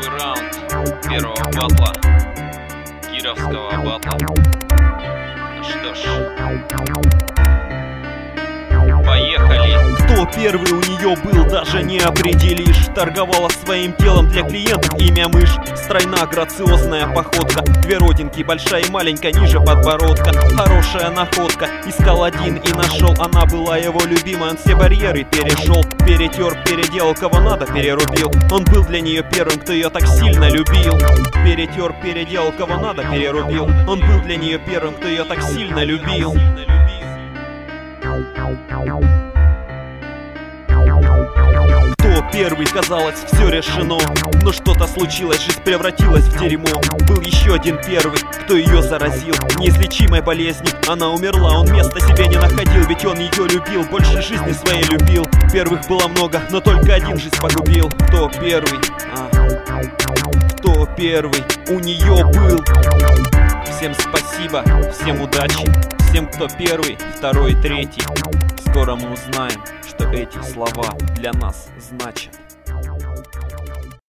Первый раунд первого батла, кировского батла. Ну что ж, поехали. Кто первый у нее был, даже не определишь. Торговала своим телом для клиентов, имя мышь. Стройна, грациозная походка, две родинки, большая и маленькая, ниже подбородка. Хорошая находка, искал один и нашел. Она была его любимой, он все барьеры перешел. Перетер, переделал, кого надо перерубил. Он был для нее первым, кто ее так сильно любил. Перетер, переделал, кого надо перерубил. Он был для нее первым, кто ее так сильно любил. Кто первый, казалось, все решено. Но что-то случилось, жизнь превратилась в дерьмо. Был еще один первый, кто ее заразил неизлечимой болезнью. Она умерла, он места себе не находил, ведь он ее любил, больше жизни своей любил. Первых было много, но только один жизнь погубил. Кто первый? Кто первый у нее был? Всем спасибо, всем удачи, всем, кто первый, второй, третий. Скоро мы узнаем, что эти слова для нас значат.